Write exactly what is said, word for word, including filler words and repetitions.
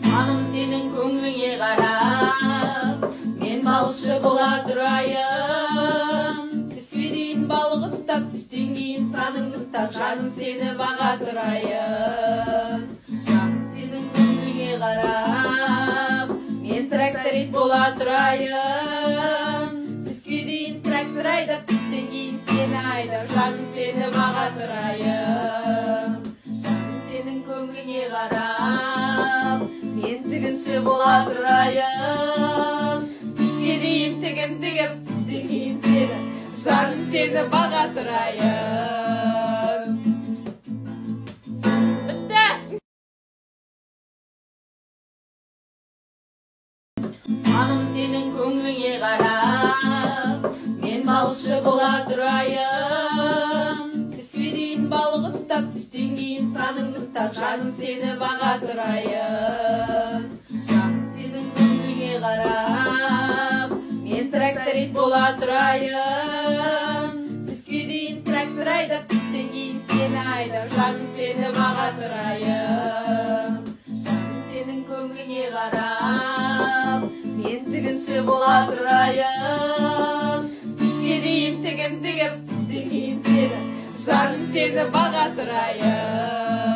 Hanım senin көңіліңе қарап, мен балықшы бола тұрайын. Түске дейін балық ұстап, түстен кейін саныңды ұстап, жаным сені баға тұрайын. Жаным сенің көңіліңе қарап, мен тракторист бола тұрайын. Түске дейін трактор айдап, түстен кейін сені айдап, жаным сені баға тұрайын. Жаным сенің көңіліңе қарап, мен тігінші бола тұрайын. Түске дейін тігін тігіп, түстен кейін сені, жаным сені баға тұрайын. Бітті! Hanım senin көңіліңе қарап, мен балықшы бола тұрайын. Түске дейін балық ұстап, түстен кейін саныңды ұстап, жаным сені баға тұрайын. Жаным сенің көңіліңе қарап, мен тракторист бола тұрайын. Түске дейін трактор айдап, түстен кейін сені айдап, жаным сені баға тұрайын. Жаным сенің көңіліңе қарап, мен тігінші бола тұрайын. Түске дейін тігін тігіп, түстен кейін сені, жаным сені баға тұрайын.